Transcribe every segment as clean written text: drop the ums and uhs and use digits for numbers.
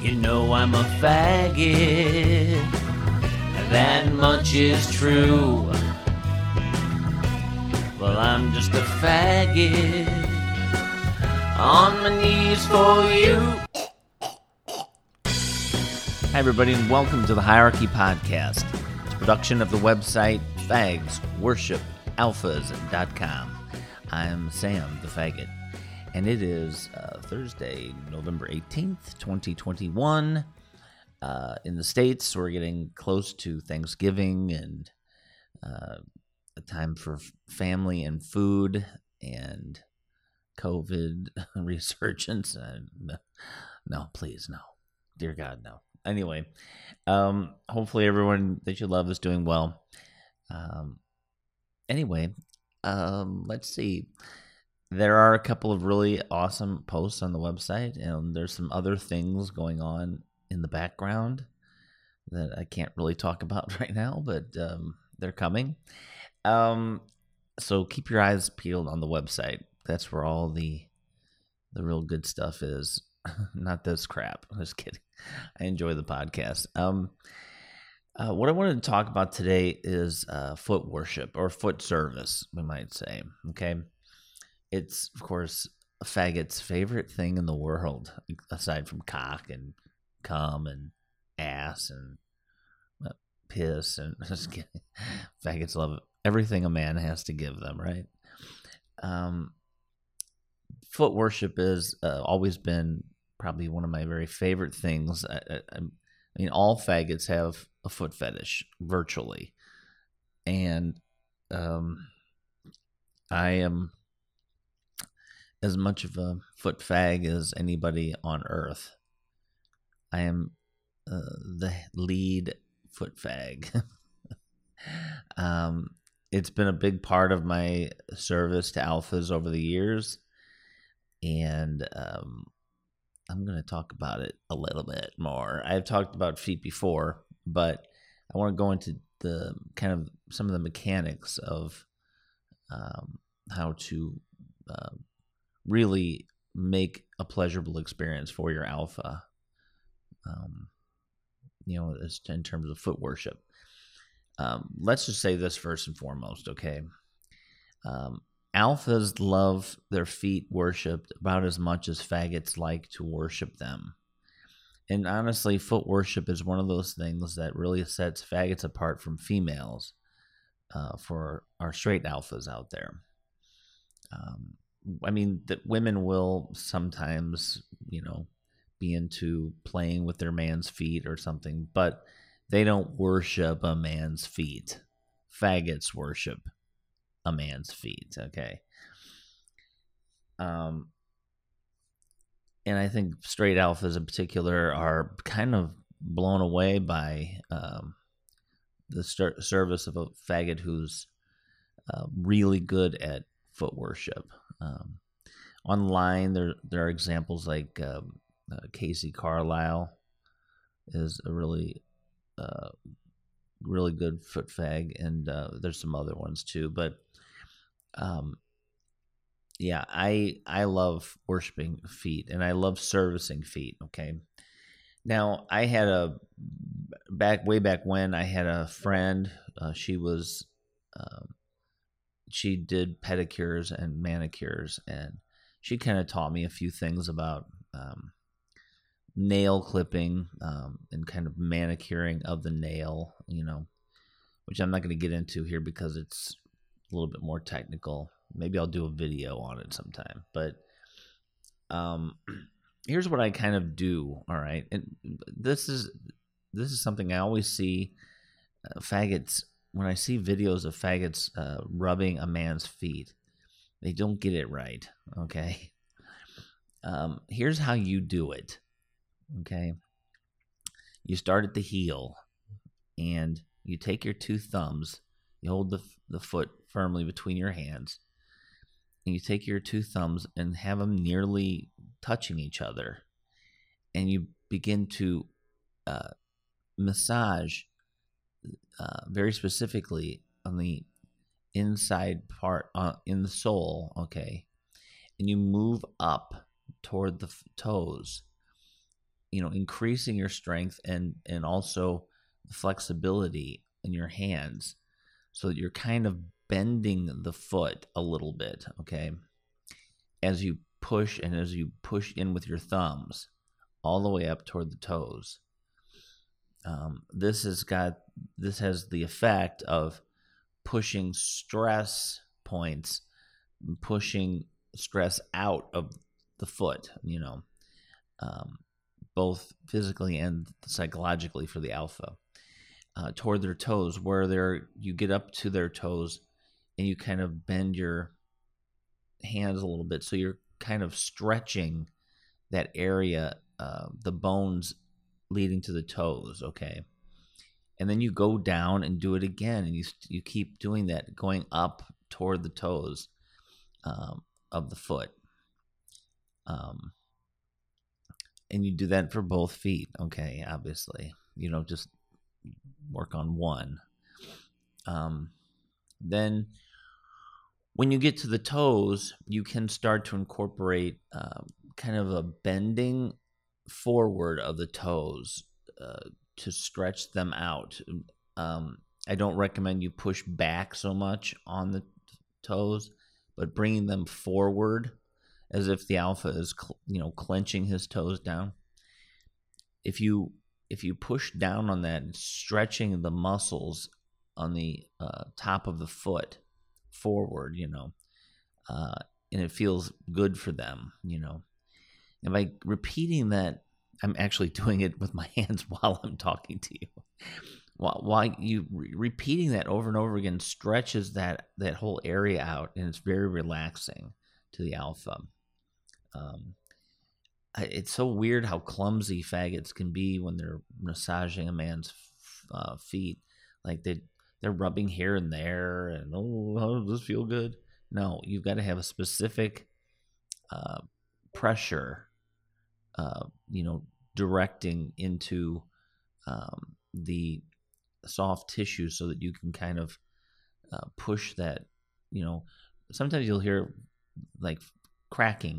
You know I'm a faggot, that much is true. Well, I'm just a faggot, on my knees for you. Hi, everybody, and welcome to the Hierarchy Podcast. It's a production of the website fagsworshipalphas.com. I'm Sam, the faggot, and it is Thursday, November 18th, 2021. In the States, we're getting close to Thanksgiving and a time for family and food and COVID resurgence. No, please, no. Dear God, no. Anyway, hopefully everyone that you love is doing well. Let's see. There are a couple of really awesome posts on the website, and there's some other things going on in the background that I can't really talk about right now, but they're coming. So keep your eyes peeled on the website. That's where all the real good stuff is. Not this crap. I'm just kidding. I enjoy the podcast. What I wanted to talk about today is foot worship, or foot service, we might say. Okay. It's, of course, a faggot's favorite thing in the world, aside from cock and cum and ass and piss and just kidding. Faggots love everything a man has to give them, right? Foot worship has always been probably one of my very favorite things. I mean, all faggots have a foot fetish, virtually. And I am as much of a foot fag as anybody on earth. I am the lead foot fag. It's been a big part of my service to alphas over the years, and I'm going to talk about it a little bit more. I've talked about feet before, but I want to go into the kind of some of the mechanics of how to really make a pleasurable experience for your alpha, in terms of foot worship. Let's just say this first and foremost, okay? Alphas love their feet worshipped about as much as faggots like to worship them. And honestly, foot worship is one of those things that really sets faggots apart from females for our straight alphas out there. I mean, that women will sometimes, be into playing with their man's feet or something, but they don't worship a man's feet. Faggots worship a man's feet, okay? And I think straight alphas in particular are kind of blown away by the service of a faggot who's really good at foot worship. Online, there are examples like Casey Carlisle is a really good foot fag, and there's some other ones too. But I love worshiping feet, and I love servicing feet. Okay, now I had way back when I had a friend. She did pedicures and manicures, and she kind of taught me a few things about nail clipping and kind of manicuring of the nail, which I'm not going to get into here because it's a little bit more technical. Maybe I'll do a video on it sometime. But here's what I kind of do, all right? And this is something I always see faggots. When I see videos of faggots rubbing a man's feet, they don't get it right, okay? Here's how you do it, okay? You start at the heel, and you take your two thumbs, you hold the foot firmly between your hands, and you take your two thumbs and have them nearly touching each other, and you begin to massage very specifically on the inside part in the sole, okay, and you move up toward the toes, increasing your strength and also flexibility in your hands, so that you're kind of bending the foot a little bit, okay, as you push and as you push in with your thumbs all the way up toward the toes. This has the effect of pushing stress points, pushing stress out of the foot, both physically and psychologically for the alpha, toward their toes, where you get up to their toes and you kind of bend your hands a little bit, so you're kind of stretching that area, the bones leading to the toes, okay? And then you go down and do it again, and you keep doing that, going up toward the toes of the foot. And you do that for both feet, okay, obviously. You don't just work on one. Then when you get to the toes, you can start to incorporate kind of a bending forward of the toes to stretch them out. I don't recommend you push back so much on the toes, but bringing them forward as if the alpha is clenching his toes down. If you push down on that, stretching the muscles on the top of the foot forward, and it feels good for them, And by repeating that, I'm actually doing it with my hands while I'm talking to you. While you repeating that over and over again stretches that whole area out, and it's very relaxing to the alpha. It's so weird how clumsy faggots can be when they're massaging a man's feet. Like they're rubbing here and there, and how does this feel good? No, you've got to have a specific pressure, directing into the soft tissue, so that you can kind of push that. Sometimes you'll hear like cracking.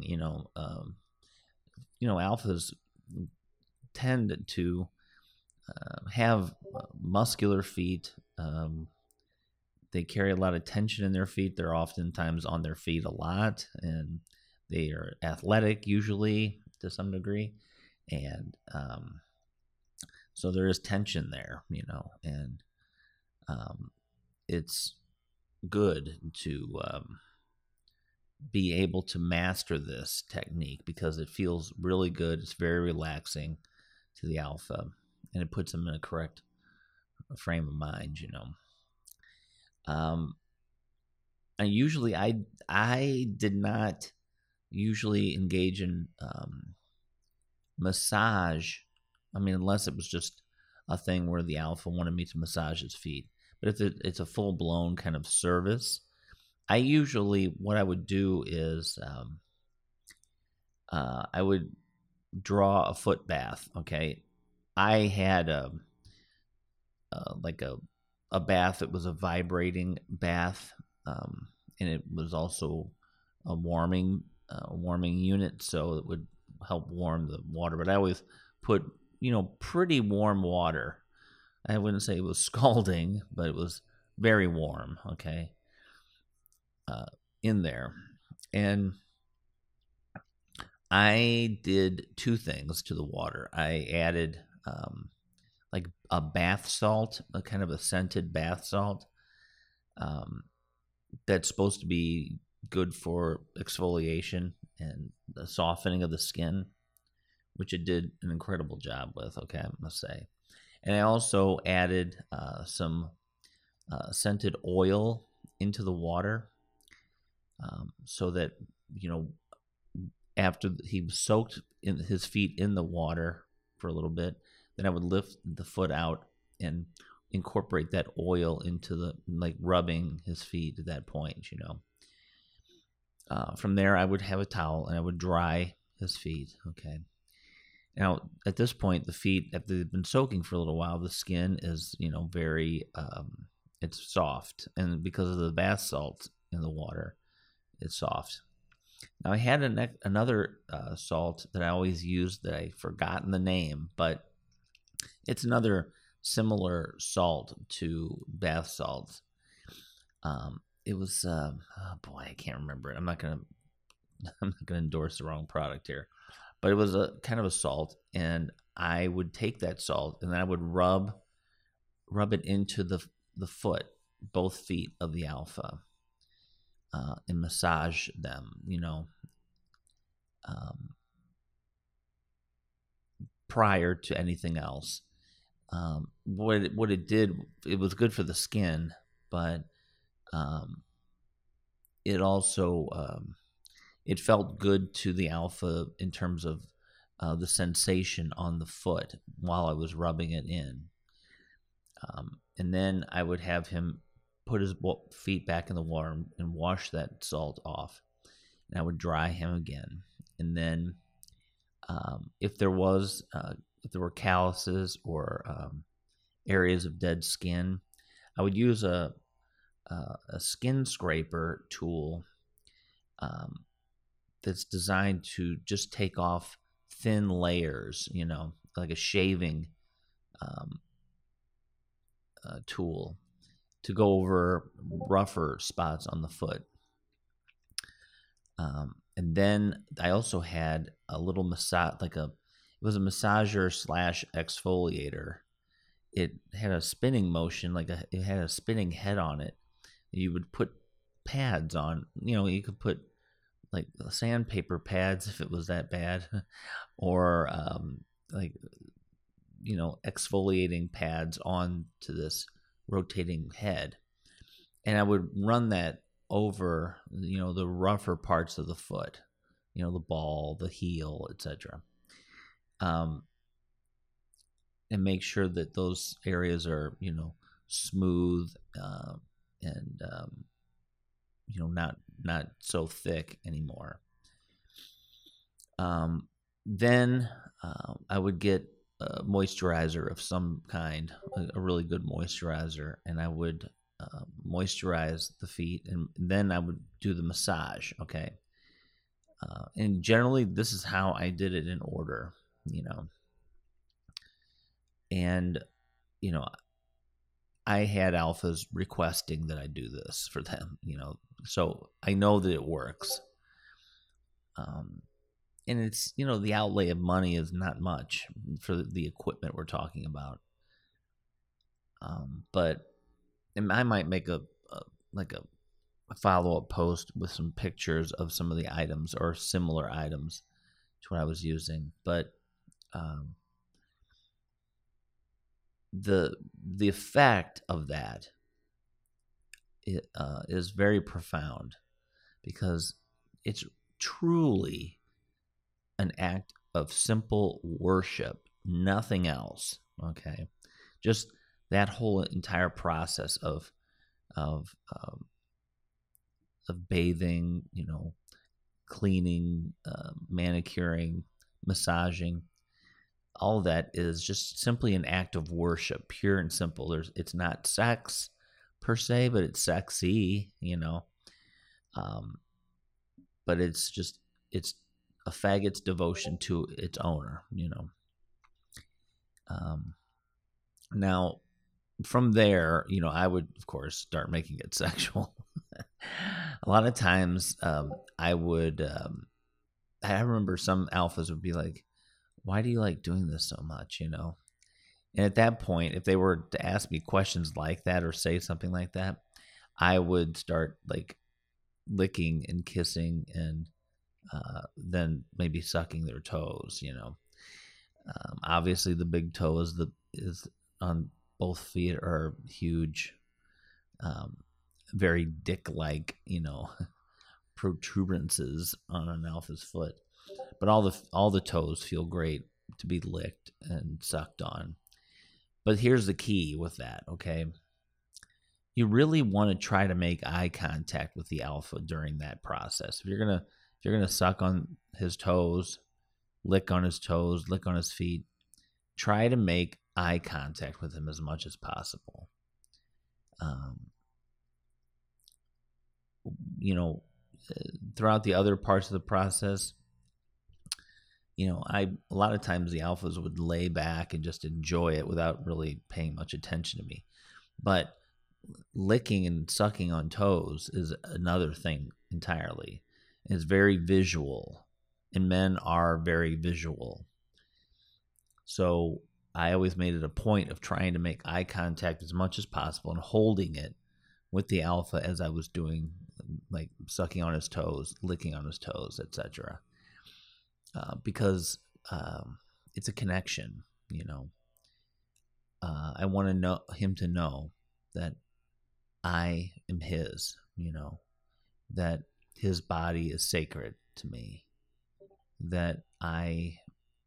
Alphas tend to have muscular feet. They carry a lot of tension in their feet. They're oftentimes on their feet a lot, and they are athletic usually to some degree. And so there is tension there, and it's good to be able to master this technique, because it feels really good. It's very relaxing to the alpha, and it puts them in a correct frame of mind, I did not usually engage in massage. I mean, unless it was just a thing where the alpha wanted me to massage his feet. But if it's a full-blown kind of service, what I would do is I would draw a foot bath, okay? I had a bath that was a vibrating bath, and it was also a warming unit, so it would help warm the water. But I always put pretty warm water. I wouldn't say it was scalding, but it was very warm, okay, in there. And I did two things to the water. I added like a bath salt, a kind of a scented bath salt, that's supposed to be good for exfoliation and the softening of the skin, which it did an incredible job with, okay, I must say. And I also added some scented oil into the water, so that, after he was soaked in his feet in the water for a little bit, then I would lift the foot out and incorporate that oil into rubbing his feet at that point, From there, I would have a towel and I would dry his feet, okay. Now, at this point, the feet, after they've been soaking for a little while, the skin is, very, it's soft. And because of the bath salts in the water, it's soft. Now, I had another salt that I always used that I forgotten the name, but it's another similar salt to bath salts. It was, oh boy, I can't remember it. I'm not gonna endorse the wrong product here, but it was a kind of a salt, and I would take that salt and then I would rub it into the foot, both feet of the Alpha, and massage them. Um, prior to anything else. What it did, it was good for the skin, but it also it felt good to the Alpha in terms of the sensation on the foot while I was rubbing it in. And then I would have him put his feet back in the water and wash that salt off. And I would dry him again. And then if there were calluses or areas of dead skin, I would use a skin scraper tool that's designed to just take off thin layers, like a shaving tool to go over rougher spots on the foot. And then I also had a little massage, it was a massager / exfoliator. It had a spinning motion, it had a spinning head on it. You would put pads on, you could put like sandpaper pads if it was that bad, or exfoliating pads onto this rotating head. And I would run that over, the rougher parts of the foot, the ball, the heel, etc. And make sure that those areas are, smooth and not so thick anymore. Then I would get a moisturizer of some kind, a really good moisturizer, and I would moisturize the feet, and then I would do the massage. Okay. And generally, this is how I did it in order, and I had Alphas requesting that I do this for them, so I know that it works. And it's, the outlay of money is not much for the equipment we're talking about. But I might make a follow-up post with some pictures of some of the items or similar items to what I was using. But the effect of that is very profound, because it's truly an act of simple worship, nothing else. Okay, just that whole entire process of bathing, cleaning, manicuring, massaging. All of that is just simply an act of worship, pure and simple. It's not sex per se, but it's sexy, but it's a faggot's devotion to its owner, Now, from there, I would, of course, start making it sexual. A lot of times, I would, I remember some Alphas would be like, why do you like doing this so much, And at that point, if they were to ask me questions like that or say something like that, I would start licking and kissing and then maybe sucking their toes, Obviously, the big toe is on both feet are huge, very dick-like, protuberances on an Alpha's foot. But all the toes feel great to be licked and sucked on. But here's the key with that, okay? You really want to try to make eye contact with the Alpha during that process. If you're gonna suck on his toes, lick on his toes, lick on his feet, try to make eye contact with him as much as possible. throughout the other parts of the process, a lot of times the alphas would lay back and just enjoy it without really paying much attention to me. But licking and sucking on toes is another thing entirely. It's very visual, and men are very visual. So I always made it a point of trying to make eye contact as much as possible and holding it with the alpha as I was doing, like sucking on his toes, licking on his toes, etc. Because it's a connection, I want him to know that I am his, that his body is sacred to me, that I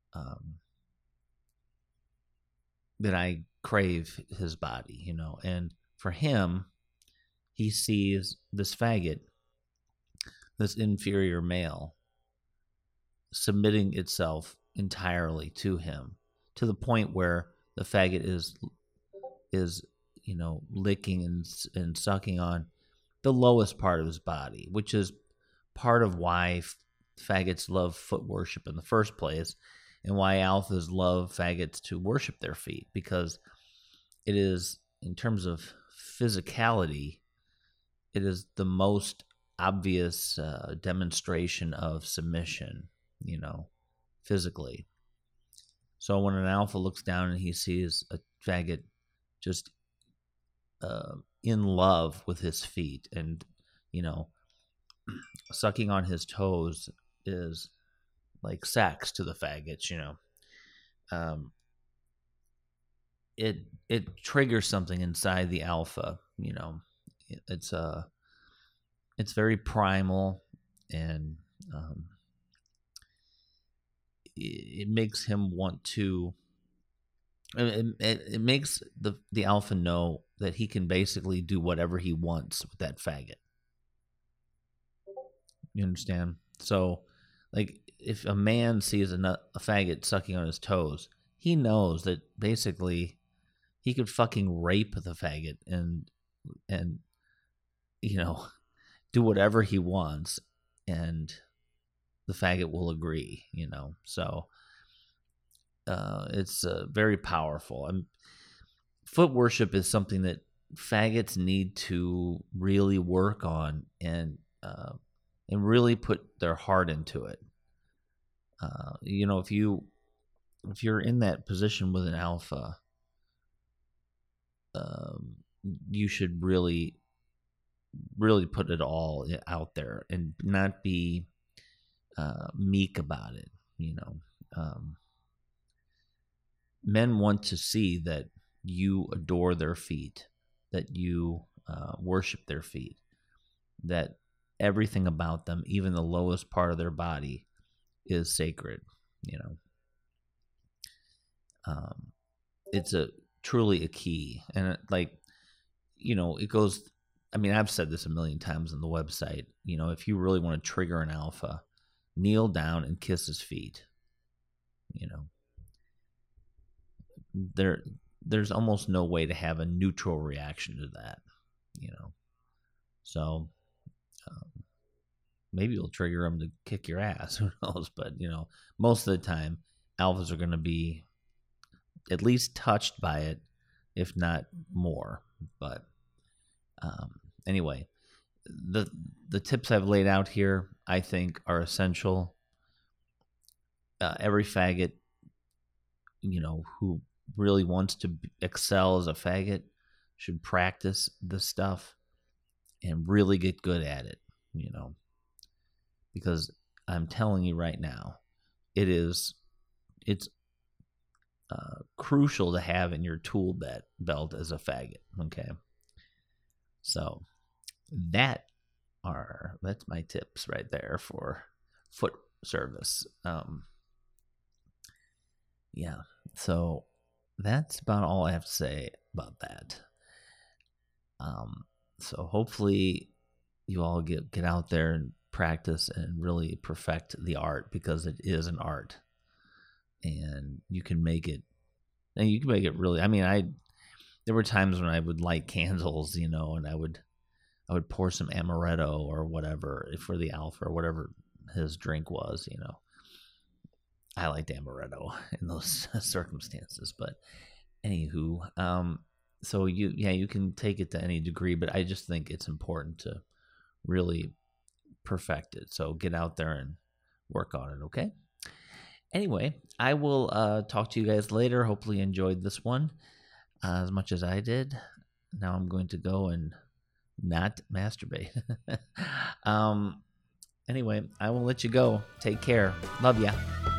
crave his body, and for him, he sees this faggot, this inferior male, submitting itself entirely to him, to the point where the faggot is licking and sucking on the lowest part of his body, which is part of why faggots love foot worship in the first place, and why alphas love faggots to worship their feet, because it is, in terms of physicality, it is the most obvious demonstration of submission, physically. So when an alpha looks down and he sees a faggot just in love with his feet, and sucking on his toes is like sex to the faggots, it triggers something inside the alpha. It's very primal, and it makes him want to. It makes the alpha know that he can basically do whatever he wants with that faggot. You understand? So, like, if a man sees a faggot sucking on his toes, he knows that basically he could fucking rape the faggot and do whatever he wants, and the faggot will agree. So it's very powerful. Foot worship is something that faggots need to really work on and really put their heart into it. If you're in that position with an alpha, you should really put it all out there and not be meek about it. Men want to see that you adore their feet, that you worship their feet, that everything about them, even the lowest part of their body, is sacred. It's truly a key, and it goes. I've said this a million times on the website. If you really want to trigger an alpha, kneel down and kiss his feet. There's almost no way to have a neutral reaction to that. So maybe you'll trigger him to kick your ass. Who knows? But most of the time, alphas are going to be at least touched by it, if not more. But anyway, the tips I've laid out here, I think, are essential. Every faggot, who really wants to excel as a faggot, should practice this stuff and really get good at it. Because I'm telling you right now, it's crucial to have in your tool belt as a faggot. Okay, so that's my tips right there for foot service. Yeah, so that's about all I have to say about that. So hopefully you all get out there and practice and really perfect the art, because it is an art, and you can make it really. There were times when I would light candles, and I I would pour some amaretto or whatever for the alpha or whatever his drink was. I liked amaretto in those circumstances. But anywho, so you can take it to any degree, but I just think it's important to really perfect it. So get out there and work on it, okay? Anyway, I will talk to you guys later. Hopefully you enjoyed this one as much as I did. Now I'm going to go and not masturbate. Anyway, I will let you go. Take care. Love ya.